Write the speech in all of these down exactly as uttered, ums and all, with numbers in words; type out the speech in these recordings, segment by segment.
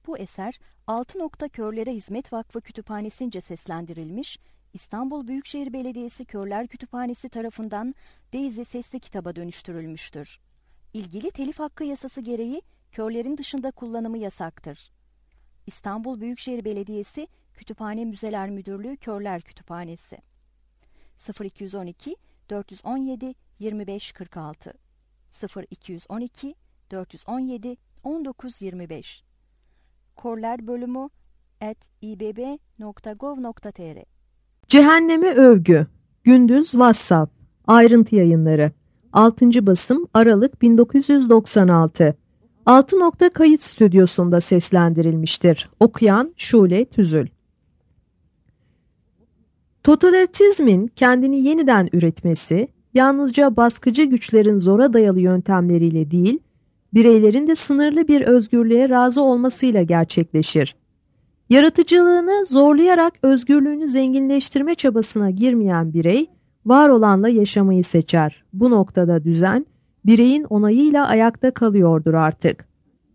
Bu eser Altı Nokta Körlere Hizmet Vakfı Kütüphanesi'nce seslendirilmiş, İstanbul Büyükşehir Belediyesi Körler Kütüphanesi tarafından Daisy sesli kitaba dönüştürülmüştür. İlgili telif hakkı yasası gereği körlerin dışında kullanımı yasaktır. İstanbul Büyükşehir Belediyesi Kütüphane Müzeler Müdürlüğü Körler Kütüphanesi sıfır iki on iki dört on yedi yirmi beş kırk altı sıfır iki on iki dört on yedi on dokuz yirmi beş Körler bölümü at i b b nokta gov nokta t r Cehenneme Övgü Gündüz Vassaf Ayrıntı Yayınları altıncı basım Aralık bin dokuz yüz doksan altı Altı Nokta Kayıt Stüdyosu'nda seslendirilmiştir. Okuyan Şule Tüzül. Totalitarizmin kendini yeniden üretmesi, yalnızca baskıcı güçlerin zora dayalı yöntemleriyle değil, bireylerin de sınırlı bir özgürlüğe razı olmasıyla gerçekleşir. Yaratıcılığını zorlayarak özgürlüğünü zenginleştirme çabasına girmeyen birey, var olanla yaşamayı seçer. Bu noktada düzen, bireyin onayıyla ayakta kalıyordur artık.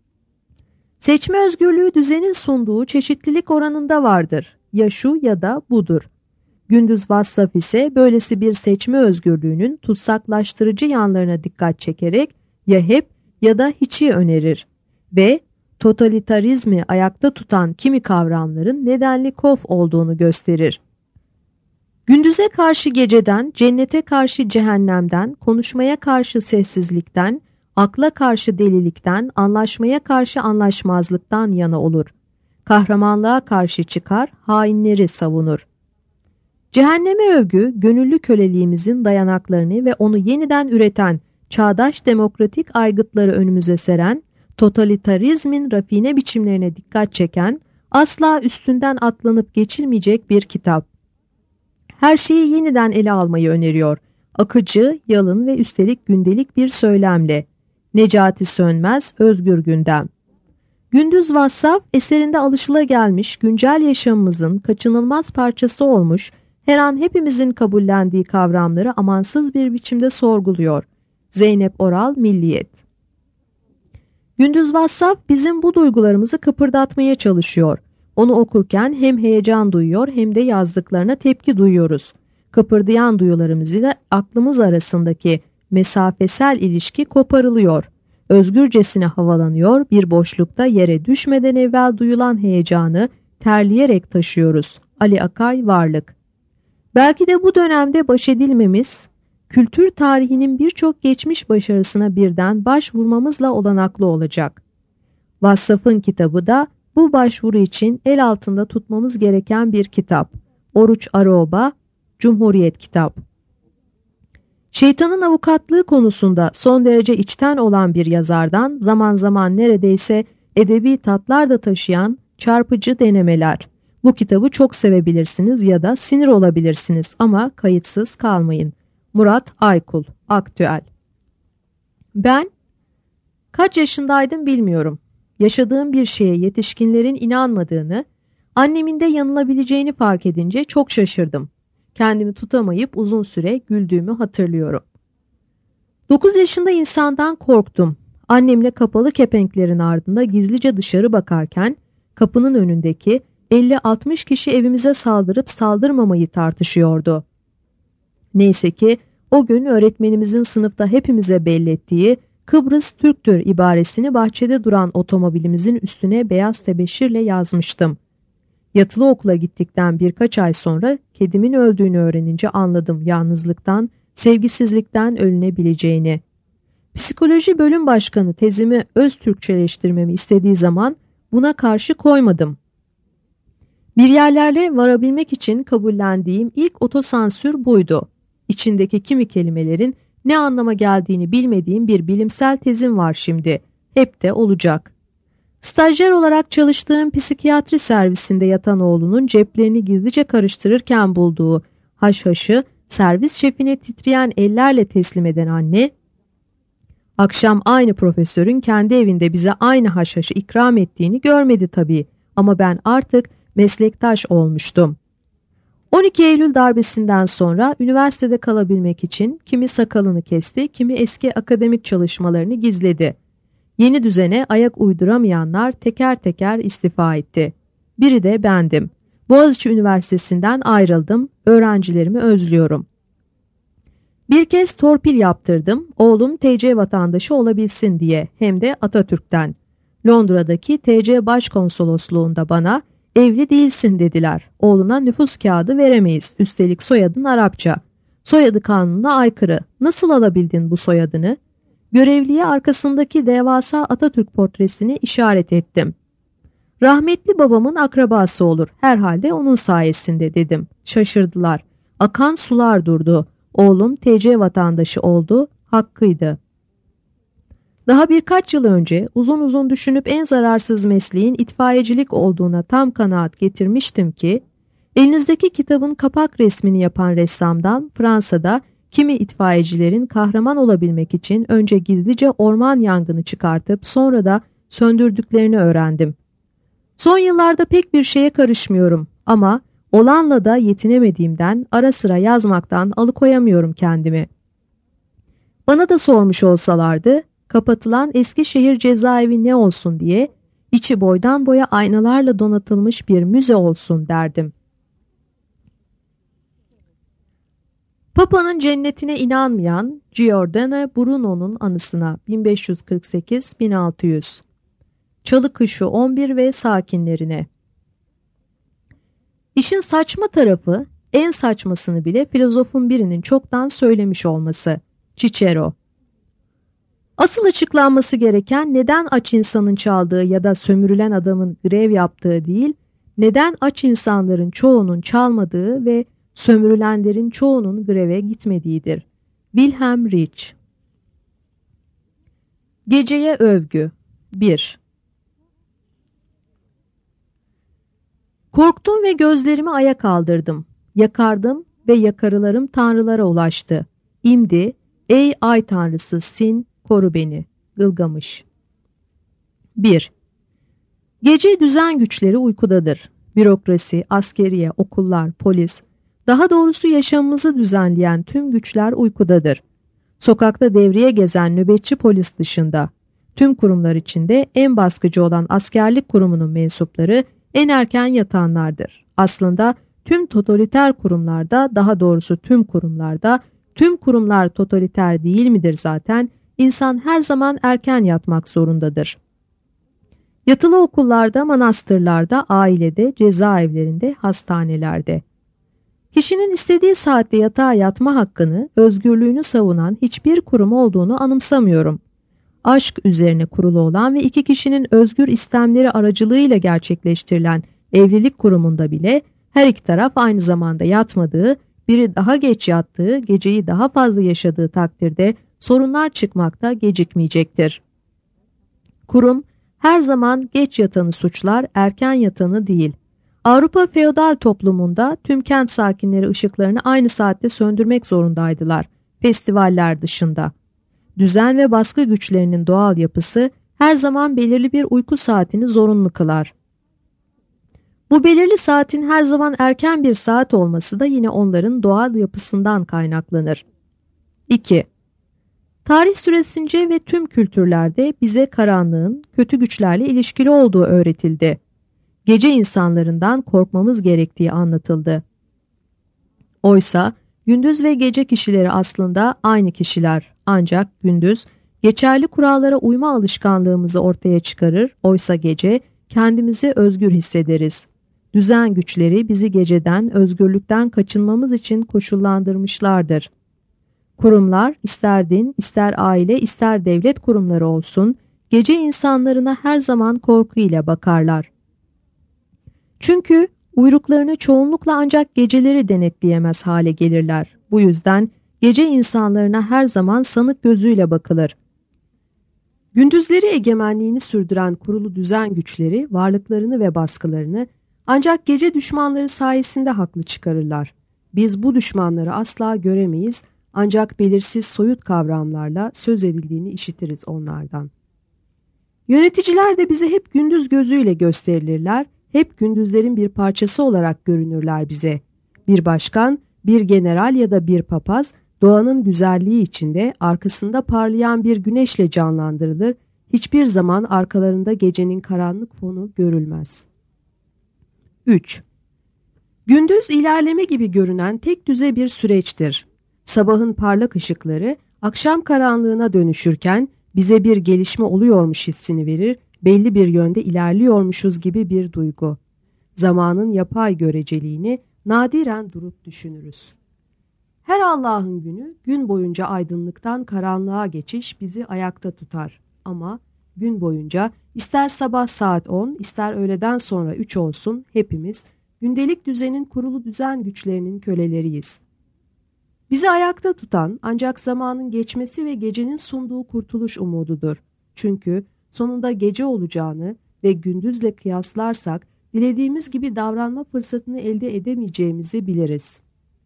Seçme özgürlüğü düzenin sunduğu çeşitlilik oranında vardır. Ya şu ya da budur. Gündüz Vassaf ise böylesi bir seçme özgürlüğünün tutsaklaştırıcı yanlarına dikkat çekerek ya hep ya da hiçi önerir ve totalitarizmi ayakta tutan kimi kavramların nedenli kof olduğunu gösterir. Gündüze karşı geceden, cennete karşı cehennemden, konuşmaya karşı sessizlikten, akla karşı delilikten, anlaşmaya karşı anlaşmazlıktan yana olur. Kahramanlığa karşı çıkar, hainleri savunur. Cehenneme övgü, gönüllü köleliğimizin dayanaklarını ve onu yeniden üreten, çağdaş demokratik aygıtları önümüze seren, totalitarizmin rafine biçimlerine dikkat çeken, asla üstünden atlanıp geçilmeyecek bir kitap. Her şeyi yeniden ele almayı öneriyor. Akıcı, yalın ve üstelik gündelik bir söylemle. Necati Sönmez, Özgür Gündem. Gündüz Vassaf, eserinde alışılagelmiş güncel yaşamımızın kaçınılmaz parçası olmuş, her an hepimizin kabullendiği kavramları amansız bir biçimde sorguluyor. Zeynep Oral, Milliyet. Gündüz Vassaf bizim bu duygularımızı kıpırdatmaya çalışıyor. Onu okurken hem heyecan duyuyor hem de yazdıklarına tepki duyuyoruz. Kıpırdayan duyularımızla aklımız arasındaki mesafesel ilişki koparılıyor. Özgürcesine havalanıyor, bir boşlukta yere düşmeden evvel duyulan heyecanı terleyerek taşıyoruz. Ali Akay, Varlık. Belki de bu dönemde baş edilmemiz, kültür tarihinin birçok geçmiş başarısına birden başvurmamızla olanaklı olacak. Vassaf'ın kitabı da bu başvuru için el altında tutmamız gereken bir kitap. Oruç Aroba, Cumhuriyet Kitap. Şeytanın avukatlığı konusunda son derece içten olan bir yazardan zaman zaman neredeyse edebi tatlar da taşıyan çarpıcı denemeler. Bu kitabı çok sevebilirsiniz ya da sinir olabilirsiniz ama kayıtsız kalmayın. Murat Aykul, Aktüel. Ben kaç yaşındaydım bilmiyorum. Yaşadığım bir şeye yetişkinlerin inanmadığını, annemin de yanılabileceğini fark edince çok şaşırdım. Kendimi tutamayıp uzun süre güldüğümü hatırlıyorum. Dokuz yaşında insandan korktum. Annemle kapalı kepenklerin ardında gizlice dışarı bakarken kapının önündeki elli altmış kişi evimize saldırıp saldırmamayı tartışıyordu. Neyse ki o gün öğretmenimizin sınıfta hepimize bellettiği Kıbrıs Türktür ibaresini bahçede duran otomobilimizin üstüne beyaz tebeşirle yazmıştım. Yatılı okula gittikten birkaç ay sonra kedimin öldüğünü öğrenince anladım yalnızlıktan, sevgisizlikten ölünebileceğini. Psikoloji bölüm başkanı tezimi öz Türkçeleştirmemi istediği zaman buna karşı koymadım. Bir yerlerle varabilmek için kabullendiğim ilk otosansür buydu. İçindeki kimi kelimelerin ne anlama geldiğini bilmediğim bir bilimsel tezim var şimdi. Hep de olacak. Stajyer olarak çalıştığım psikiyatri servisinde yatan oğlunun ceplerini gizlice karıştırırken bulduğu haşhaşı servis şefine titreyen ellerle teslim eden anne, akşam aynı profesörün kendi evinde bize aynı haşhaşı ikram ettiğini görmedi tabii ama ben artık meslektaş olmuştum. on iki Eylül darbesinden sonra üniversitede kalabilmek için kimi sakalını kesti, kimi eski akademik çalışmalarını gizledi. Yeni düzene ayak uyduramayanlar teker teker istifa etti. Biri de bendim. Boğaziçi Üniversitesi'nden ayrıldım. Öğrencilerimi özlüyorum. Bir kez torpil yaptırdım. Oğlum T C vatandaşı olabilsin diye, hem de Atatürk'ten. Londra'daki T C Başkonsolosluğunda bana evli değilsin dediler. Oğluna nüfus kağıdı veremeyiz. Üstelik soyadın Arapça. Soyadı kanununa aykırı. Nasıl alabildin bu soyadını? Görevliye arkasındaki devasa Atatürk portresini işaret ettim. Rahmetli babamın akrabası olur. Herhalde onun sayesinde dedim. Şaşırdılar. Akan sular durdu. Oğlum T C vatandaşı oldu. Hakkıydı. Daha birkaç yıl önce uzun uzun düşünüp en zararsız mesleğin itfaiyecilik olduğuna tam kanaat getirmiştim ki, elinizdeki kitabın kapak resmini yapan ressamdan Fransa'da kimi itfaiyecilerin kahraman olabilmek için önce gizlice orman yangını çıkartıp sonra da söndürdüklerini öğrendim. Son yıllarda pek bir şeye karışmıyorum ama olanla da yetinemediğimden ara sıra yazmaktan alıkoyamıyorum kendimi. Bana da sormuş olsalardı, kapatılan Eskişehir cezaevi ne olsun diye, içi boydan boya aynalarla donatılmış bir müze olsun derdim. Papa'nın cennetine inanmayan Giordano Bruno'nun anısına bin beş yüz kırk sekiz bin altı yüz. Çalıkuşu on bir ve sakinlerine. İşin saçma tarafı, en saçmasını bile filozofun birinin çoktan söylemiş olması. Cicero. Asıl açıklanması gereken neden aç insanın çaldığı ya da sömürülen adamın grev yaptığı değil, neden aç insanların çoğunun çalmadığı ve sömürülenlerin çoğunun greve gitmediğidir. Wilhelm Reich. Geceye övgü. bir. Korktum ve gözlerimi aya kaldırdım. Yakardım ve yakarılarım tanrılara ulaştı. İmdi, ey ay tanrısı Sin, koru beni. Gılgamış. bir. Gece düzen güçleri uykudadır. Bürokrasi, askeriye, okullar, polis, daha doğrusu yaşamımızı düzenleyen tüm güçler uykudadır. Sokakta devreye gezen nöbetçi polis dışında, tüm kurumlar içinde en baskıcı olan askerlik kurumunun mensupları en erken yatanlardır. Aslında tüm totaliter kurumlarda, daha doğrusu tüm kurumlarda, tüm kurumlar totaliter değil midir zaten, insan her zaman erken yatmak zorundadır. Yatılı okullarda, manastırlarda, ailede, cezaevlerinde, hastanelerde. Kişinin istediği saatte yatağa yatma hakkını, özgürlüğünü savunan hiçbir kurum olduğunu anımsamıyorum. Aşk üzerine kurulu olan ve iki kişinin özgür istemleri aracılığıyla gerçekleştirilen evlilik kurumunda bile her iki taraf aynı zamanda yatmadığı, biri daha geç yattığı, geceyi daha fazla yaşadığı takdirde sorunlar çıkmakta gecikmeyecektir. Kurum her zaman geç yatanı suçlar, erken yatanı değil. Avrupa feodal toplumunda tüm kent sakinleri ışıklarını aynı saatte söndürmek zorundaydılar, festivaller dışında. Düzen ve baskı güçlerinin doğal yapısı her zaman belirli bir uyku saatini zorunlu kılar. Bu belirli saatin her zaman erken bir saat olması da yine onların doğal yapısından kaynaklanır. iki. Tarih süresince ve tüm kültürlerde bize karanlığın kötü güçlerle ilişkili olduğu öğretildi. Gece insanlarından korkmamız gerektiği anlatıldı. Oysa gündüz ve gece kişileri aslında aynı kişiler, ancak gündüz geçerli kurallara uyma alışkanlığımızı ortaya çıkarır, oysa gece kendimizi özgür hissederiz. Düzen güçleri bizi geceden, özgürlükten kaçınmamız için koşullandırmışlardır. Kurumlar, ister din, ister aile, ister devlet kurumları olsun, gece insanlarına her zaman korku ile bakarlar. Çünkü uyruklarını çoğunlukla ancak geceleri denetleyemez hale gelirler. Bu yüzden gece insanlarına her zaman sanık gözüyle bakılır. Gündüzleri egemenliğini sürdüren kurulu düzen güçleri varlıklarını ve baskılarını ancak gece düşmanları sayesinde haklı çıkarırlar. Biz bu düşmanları asla göremeyiz, ancak belirsiz soyut kavramlarla söz edildiğini işitiriz onlardan. Yöneticiler de bize hep gündüz gözüyle gösterilirler, hep gündüzlerin bir parçası olarak görünürler bize. Bir başkan, bir general ya da bir papaz doğanın güzelliği içinde arkasında parlayan bir güneşle canlandırılır, Hiçbir zaman arkalarında gecenin karanlık fonu görülmez. üç. Gündüz ilerleme gibi görünen tek düze bir süreçtir. Sabahın parlak ışıkları akşam karanlığına dönüşürken bize bir gelişme oluyormuş hissini verir, belli bir yönde ilerliyormuşuz gibi bir duygu. Zamanın yapay göreceliğini nadiren durup düşünürüz. Her Allah'ın günü, gün boyunca aydınlıktan karanlığa geçiş bizi ayakta tutar. Ama gün boyunca ister sabah saat on, ister öğleden sonra üç olsun hepimiz gündelik düzenin kurulu düzen güçlerinin köleleriyiz. Bizi ayakta tutan ancak zamanın geçmesi ve gecenin sunduğu kurtuluş umududur. Çünkü sonunda gece olacağını ve gündüzle kıyaslarsak dilediğimiz gibi davranma fırsatını elde edemeyeceğimizi biliriz.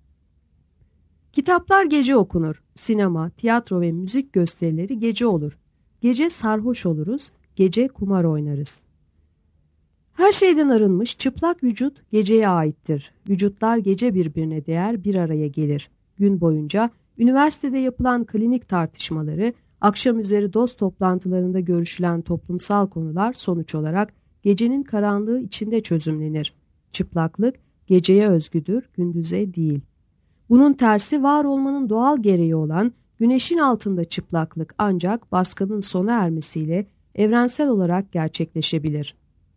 Kitaplar gece okunur, sinema, tiyatro ve müzik gösterileri gece olur. Gece sarhoş oluruz, gece kumar oynarız. Her şeyden arınmış çıplak vücut geceye aittir. Vücutlar gece birbirine değer, bir araya gelir. Gün boyunca üniversitede yapılan klinik tartışmaları, akşam üzeri dost toplantılarında görüşülen toplumsal konular sonuç olarak gecenin karanlığı içinde çözümlenir. Çıplaklık geceye özgüdür, gündüze değil. Bunun tersi var olmanın doğal gereği olan güneşin altında çıplaklık ancak baskının sona ermesiyle evrensel olarak gerçekleşebilir.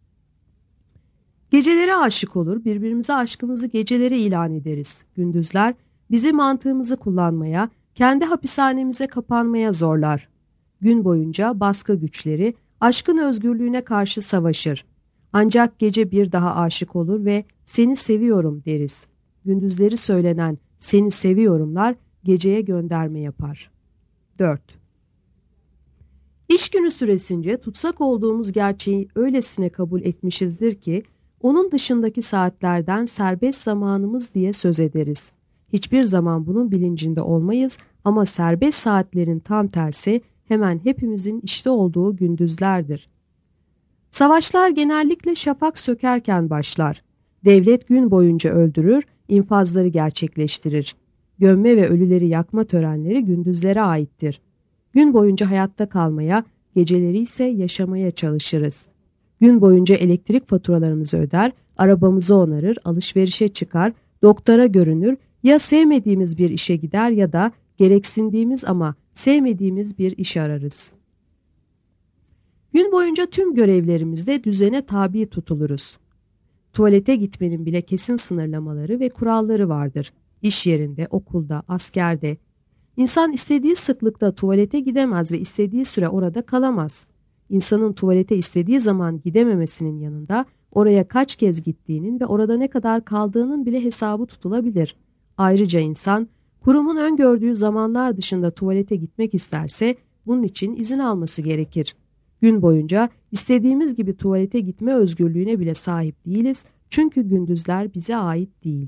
Gecelere aşık olur, birbirimize aşkımızı gecelere ilan ederiz. Gündüzler bizi mantığımızı kullanmaya, kendi hapishanemize kapanmaya zorlar. Gün boyunca baskı güçleri aşkın özgürlüğüne karşı savaşır. Ancak gece bir daha aşık olur ve seni seviyorum deriz. Gündüzleri söylenen seni seviyorumlar geceye gönderme yapar. dört. İş günü süresince tutsak olduğumuz gerçeği öylesine kabul etmişizdir ki onun dışındaki saatlerden serbest zamanımız diye söz ederiz. Hiçbir zaman bunun bilincinde olmayız ama serbest saatlerin tam tersi hemen hepimizin işte olduğu gündüzlerdir. Savaşlar genellikle şafak sökerken başlar. Devlet gün boyunca öldürür, infazları gerçekleştirir. Gömme ve ölüleri yakma törenleri gündüzlere aittir. Gün boyunca hayatta kalmaya, geceleri ise yaşamaya çalışırız. Gün boyunca elektrik faturalarımızı öder, arabamızı onarır, alışverişe çıkar, doktora görünür, ya sevmediğimiz bir işe gider ya da gereksindiğimiz ama sevmediğimiz bir iş ararız. Gün boyunca tüm görevlerimizde düzene tabi tutuluruz. Tuvalete gitmenin bile kesin sınırlamaları ve kuralları vardır. İş yerinde, okulda, askerde. İnsan istediği sıklıkta tuvalete gidemez ve istediği süre orada kalamaz. İnsanın tuvalete istediği zaman gidememesinin yanında oraya kaç kez gittiğinin ve orada ne kadar kaldığının bile hesabı tutulabilir. Ayrıca insan kurumun öngördüğü zamanlar dışında tuvalete gitmek isterse bunun için izin alması gerekir. Gün boyunca istediğimiz gibi tuvalete gitme özgürlüğüne bile sahip değiliz çünkü gündüzler bize ait değil.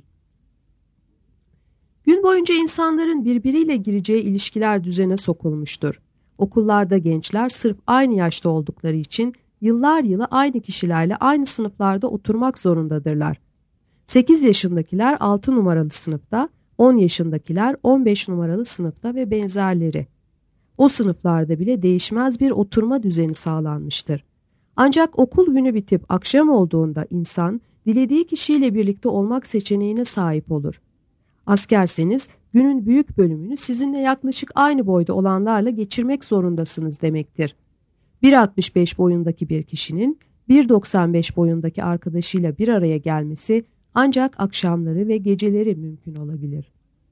Gün boyunca insanların birbiriyle gireceği ilişkiler düzene sokulmuştur. Okullarda gençler sırf aynı yaşta oldukları için yıllar yılı aynı kişilerle aynı sınıflarda oturmak zorundadırlar. sekiz yaşındakiler altı numaralı sınıfta, on yaşındakiler on beş numaralı sınıfta ve benzerleri. O sınıflarda bile değişmez bir oturma düzeni sağlanmıştır. Ancak okul günü bitip akşam olduğunda insan dilediği kişiyle birlikte olmak seçeneğine sahip olur. Askerseniz günün büyük bölümünü sizinle yaklaşık aynı boyda olanlarla geçirmek zorundasınız demektir. bir altmış beş boyundaki bir kişinin bir doksan beş boyundaki arkadaşıyla bir araya gelmesi ancak akşamları ve geceleri mümkün olabilir.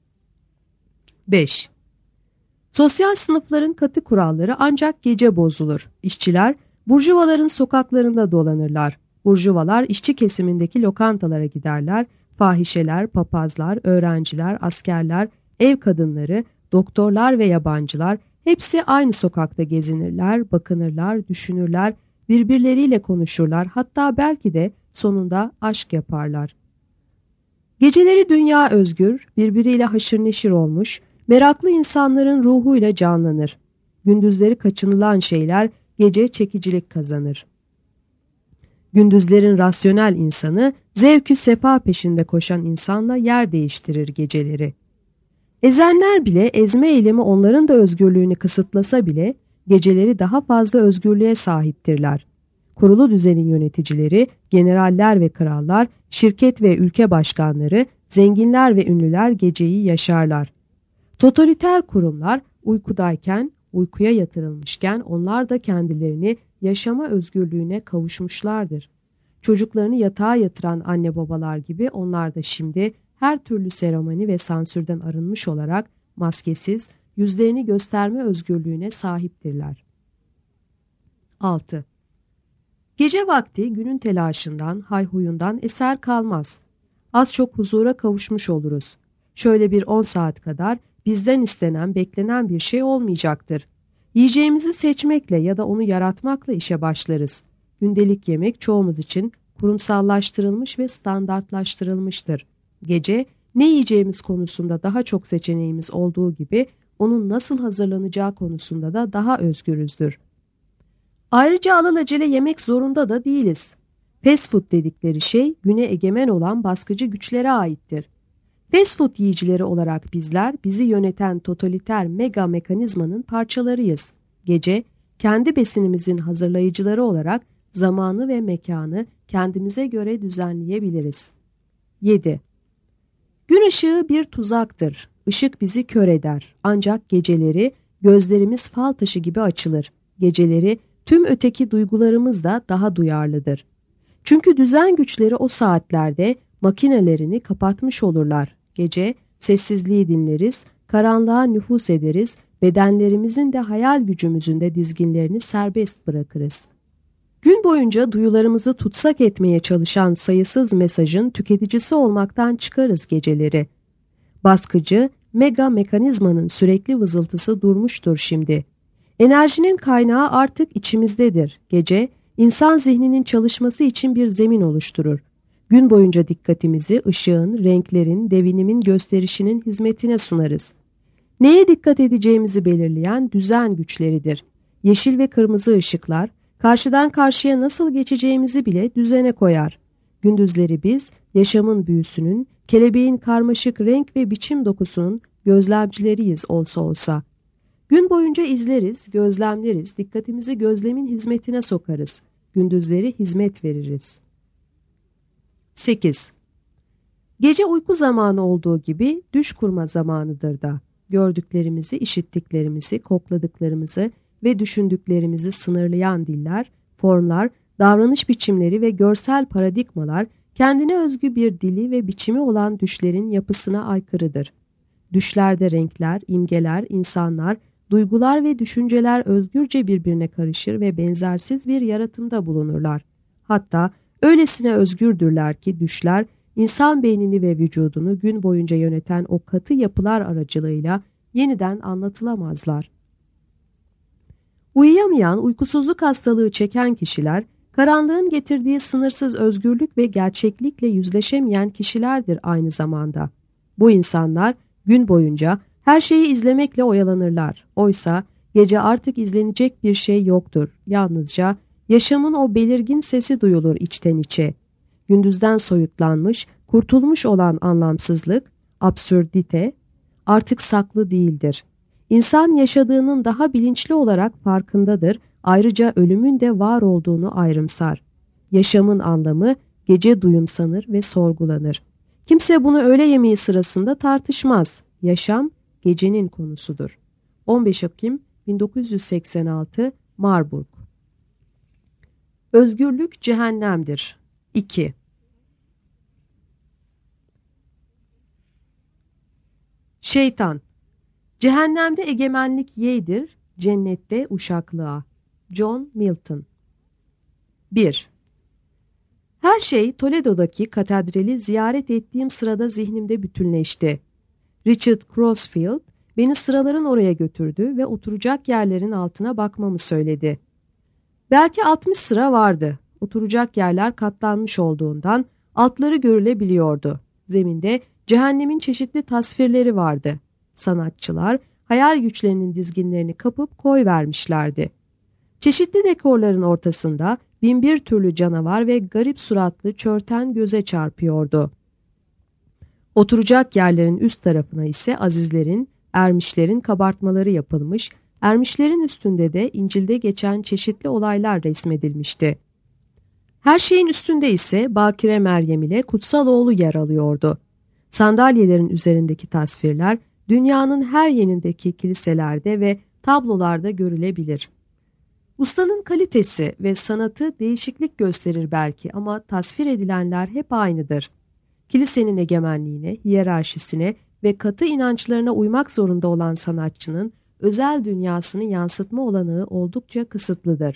beş. Sosyal sınıfların katı kuralları ancak gece bozulur. İşçiler burjuvaların sokaklarında dolanırlar. Burjuvalar işçi kesimindeki lokantalara giderler. Fahişeler, papazlar, öğrenciler, askerler, ev kadınları, doktorlar ve yabancılar hepsi aynı sokakta gezinirler, bakınırlar, düşünürler, birbirleriyle konuşurlar, hatta belki de sonunda aşk yaparlar. Geceleri dünya özgür, birbiriyle haşır neşir olmuş, meraklı insanların ruhuyla canlanır. Gündüzleri kaçınılan şeyler gece çekicilik kazanır. Gündüzlerin rasyonel insanı, zevkü sefa peşinde koşan insanla yer değiştirir geceleri. Ezenler bile ezme eylemi onların da özgürlüğünü kısıtlasa bile, geceleri daha fazla özgürlüğe sahiptirler. Kurulu düzenin yöneticileri, generaller ve krallar, şirket ve ülke başkanları, zenginler ve ünlüler geceyi yaşarlar. Totaliter kurumlar uykudayken, uykuya yatırılmışken onlar da kendilerini yaşama özgürlüğüne kavuşmuşlardır. Çocuklarını yatağa yatıran anne babalar gibi onlar da şimdi her türlü seremoni ve sansürden arınmış olarak maskesiz, yüzlerini gösterme özgürlüğüne sahiptirler. altı. Gece vakti günün telaşından, hayhuyundan eser kalmaz. Az çok huzura kavuşmuş oluruz. Şöyle bir on saat kadar bizden istenen, beklenen bir şey olmayacaktır. Yiyeceğimizi seçmekle ya da onu yaratmakla işe başlarız. Gündelik yemek çoğumuz için kurumsallaştırılmış ve standartlaştırılmıştır. Gece ne yiyeceğimiz konusunda daha çok seçeneğimiz olduğu gibi onun nasıl hazırlanacağı konusunda da daha özgürüzdür. Ayrıca alelacele yemek zorunda da değiliz. Fast food dedikleri şey güne egemen olan baskıcı güçlere aittir. Fast food yiyicileri olarak bizler bizi yöneten totaliter mega mekanizmanın parçalarıyız. Gece kendi besinimizin hazırlayıcıları olarak zamanı ve mekanı kendimize göre düzenleyebiliriz. yedi. Gün ışığı bir tuzaktır. Işık bizi kör eder. Ancak geceleri gözlerimiz fal taşı gibi açılır. Geceleri tüm öteki duygularımız da daha duyarlıdır. Çünkü düzen güçleri o saatlerde makinelerini kapatmış olurlar. Gece sessizliği dinleriz, karanlığa nüfuz ederiz, bedenlerimizin de hayal gücümüzün de dizginlerini serbest bırakırız. Gün boyunca duyularımızı tutsak etmeye çalışan sayısız mesajın tüketicisi olmaktan çıkarız geceleri. Baskıcı, mega mekanizmanın sürekli vızıltısı durmuştur şimdi. Enerjinin kaynağı artık içimizdedir. Gece, insan zihninin çalışması için bir zemin oluşturur. Gün boyunca dikkatimizi ışığın, renklerin, devinimin gösterişinin hizmetine sunarız. Neye dikkat edeceğimizi belirleyen düzen güçleridir. Yeşil ve kırmızı ışıklar, karşıdan karşıya nasıl geçeceğimizi bile düzene koyar. Gündüzleri biz, yaşamın büyüsünün, kelebeğin karmaşık renk ve biçim dokusunun gözlemcileriyiz olsa olsa. Gün boyunca izleriz, gözlemleriz, dikkatimizi gözlemin hizmetine sokarız. Gündüzleri hizmet veririz. sekiz. Gece uyku zamanı olduğu gibi düş kurma zamanıdır da. Gördüklerimizi, işittiklerimizi, kokladıklarımızı ve düşündüklerimizi sınırlayan diller, formlar, davranış biçimleri ve görsel paradigmalar kendine özgü bir dili ve biçimi olan düşlerin yapısına aykırıdır. Düşlerde renkler, imgeler, insanlar, duygular ve düşünceler özgürce birbirine karışır ve benzersiz bir yaratımda bulunurlar. Hatta öylesine özgürdürler ki düşler, insan beynini ve vücudunu gün boyunca yöneten o katı yapılar aracılığıyla yeniden anlatılamazlar. Uyuyamayan, uykusuzluk hastalığı çeken kişiler, karanlığın getirdiği sınırsız özgürlük ve gerçeklikle yüzleşemeyen kişilerdir aynı zamanda. Bu insanlar gün boyunca her şeyi izlemekle oyalanırlar. Oysa gece artık izlenecek bir şey yoktur. Yalnızca yaşamın o belirgin sesi duyulur içten içe. Gündüzden soyutlanmış, kurtulmuş olan anlamsızlık, absürdite artık saklı değildir. İnsan yaşadığının daha bilinçli olarak farkındadır. Ayrıca ölümün de var olduğunu ayrımsar. Yaşamın anlamı gece duyumsanır ve sorgulanır. Kimse bunu öğle yemeği sırasında tartışmaz. Yaşam gecenin konusudur. on beş Ekim bin dokuz yüz seksen altı Marburg. Özgürlük cehennemdir. iki. Şeytan. Cehennemde egemenlik yeydir, cennette uşaklığa. John Milton. bir. Her şey Toledo'daki katedrali ziyaret ettiğim sırada zihnimde bütünleşti. Richard Crossfield beni sıraların oraya götürdü ve oturacak yerlerin altına bakmamı söyledi. Belki altmış sıra vardı. Oturacak yerler katlanmış olduğundan altları görülebiliyordu. Zeminde cehennemin çeşitli tasvirleri vardı. Sanatçılar hayal güçlerinin dizginlerini kapıp koy vermişlerdi. Çeşitli dekorların ortasında binbir türlü canavar ve garip suratlı çörten göze çarpıyordu. Oturacak yerlerin üst tarafına ise azizlerin, ermişlerin kabartmaları yapılmış, Ermişlerin üstünde de İncil'de geçen çeşitli olaylar resmedilmişti. Her şeyin üstünde ise Bakire Meryem ile kutsal oğlu yer alıyordu. Sandalyelerin üzerindeki tasvirler dünyanın her yerindeki kiliselerde ve tablolarda görülebilir. Ustanın kalitesi ve sanatı değişiklik gösterir belki ama tasvir edilenler hep aynıdır. Kilisenin egemenliğine, hiyerarşisine ve katı inançlarına uymak zorunda olan sanatçının özel dünyasını yansıtma olanağı oldukça kısıtlıdır.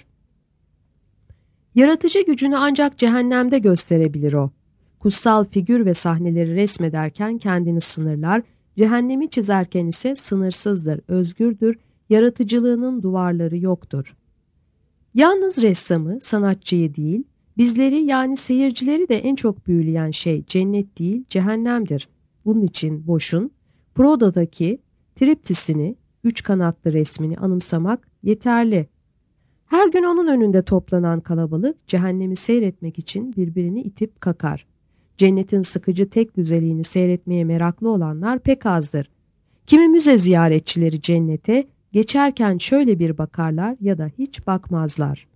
Yaratıcı gücünü ancak cehennemde gösterebilir o. Kutsal figür ve sahneleri resmederken kendini sınırlar, cehennemi çizerken ise sınırsızdır, özgürdür, yaratıcılığının duvarları yoktur. Yalnız ressamı, sanatçıyı değil, bizleri yani seyircileri de en çok büyüleyen şey cennet değil, cehennemdir. Bunun için Bosch'un Proda'daki triptisini, üç kanatlı resmini anımsamak yeterli. Her gün onun önünde toplanan kalabalık cehennemi seyretmek için birbirini itip kakar. Cennetin sıkıcı tek düzeliğini seyretmeye meraklı olanlar pek azdır. Kimi müze ziyaretçileri cennete geçerken şöyle bir bakarlar ya da hiç bakmazlar.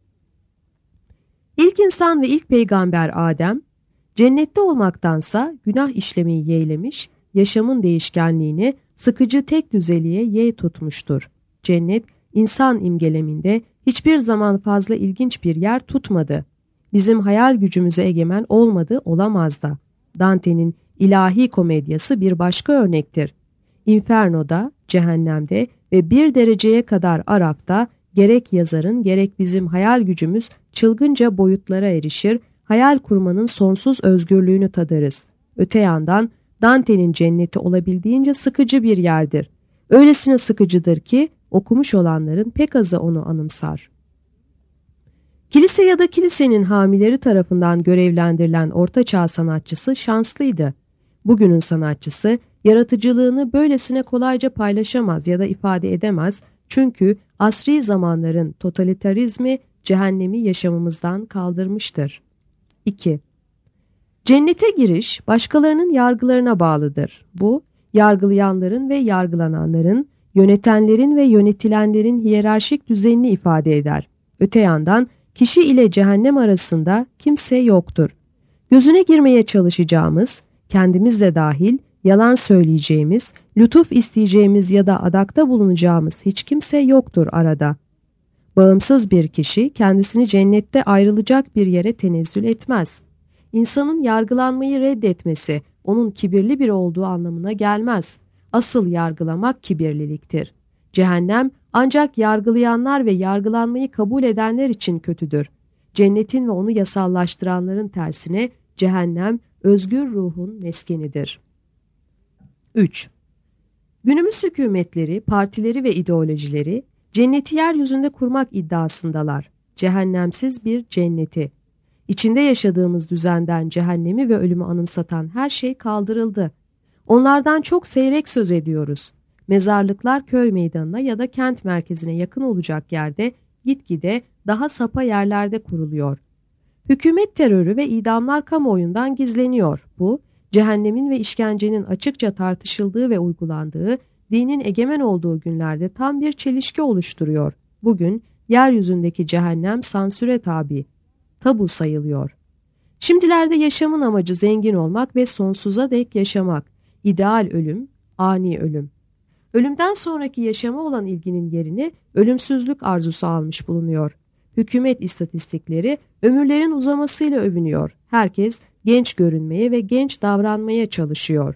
İlk insan ve ilk peygamber Adem, cennette olmaktansa günah işlemeyi yeğlemiş, yaşamın değişkenliğini sıkıcı tek düzeliğe yeğ tutmuştur. Cennet, insan imgeleminde hiçbir zaman fazla ilginç bir yer tutmadı. Bizim hayal gücümüze egemen olmadı, olamaz da. Dante'nin ilahi komedyası bir başka örnektir. Inferno'da, cehennemde ve bir dereceye kadar Araf'ta gerek yazarın gerek bizim hayal gücümüz çılgınca boyutlara erişir, hayal kurmanın sonsuz özgürlüğünü tadarız. Öte yandan Dante'nin cenneti olabildiğince sıkıcı bir yerdir. Öylesine sıkıcıdır ki okumuş olanların pek azı onu anımsar. Kilise ya da kilisenin hamileri tarafından görevlendirilen ortaçağ sanatçısı şanslıydı. Bugünün sanatçısı yaratıcılığını böylesine kolayca paylaşamaz ya da ifade edemez çünkü asri zamanların totalitarizmi cehennemi yaşamımızdan kaldırmıştır. iki. Cennete giriş başkalarının yargılarına bağlıdır. Bu, yargılayanların ve yargılananların, yönetenlerin ve yönetilenlerin hiyerarşik düzenini ifade eder. Öte yandan kişi ile cehennem arasında kimse yoktur. Gözüne girmeye çalışacağımız, kendimiz de dahil, yalan söyleyeceğimiz, lütuf isteyeceğimiz ya da adakta bulunacağımız hiç kimse yoktur arada. Bağımsız bir kişi kendisini cennette ayrılacak bir yere tenezzül etmez. İnsanın yargılanmayı reddetmesi onun kibirli biri olduğu anlamına gelmez. Asıl yargılamak kibirliliktir. Cehennem ancak yargılayanlar ve yargılanmayı kabul edenler için kötüdür. Cennetin ve onu yasallaştıranların tersine cehennem özgür ruhun meskenidir. üç. Günümüz hükümetleri, partileri ve ideolojileri cenneti yeryüzünde kurmak iddiasındalar. Cehennemsiz bir cenneti. İçinde yaşadığımız düzenden cehennemi ve ölümü anımsatan her şey kaldırıldı. Onlardan çok seyrek söz ediyoruz. Mezarlıklar köy meydanına ya da kent merkezine yakın olacak yerde gitgide daha sapa yerlerde kuruluyor. Hükümet terörü ve idamlar kamuoyundan gizleniyor. Bu, cehennemin ve işkencenin açıkça tartışıldığı ve uygulandığı, dinin egemen olduğu günlerde tam bir çelişki oluşturuyor. Bugün yeryüzündeki cehennem sansüre tabi, tabu sayılıyor. Şimdilerde yaşamın amacı zengin olmak ve sonsuza dek yaşamak, ideal ölüm, ani ölüm. Ölümden sonraki yaşama olan ilginin yerini ölümsüzlük arzusu almış bulunuyor. Hükümet istatistikleri ömürlerin uzamasıyla övünüyor. Herkes genç görünmeye ve genç davranmaya çalışıyor.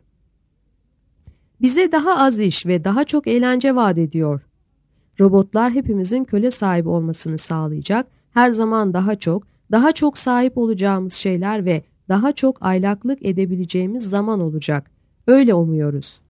Bize daha az iş ve daha çok eğlence vaat ediyor. Robotlar hepimizin köle sahibi olmasını sağlayacak, her zaman daha çok, daha çok sahip olacağımız şeyler ve daha çok aylaklık edebileceğimiz zaman olacak. Öyle umuyoruz.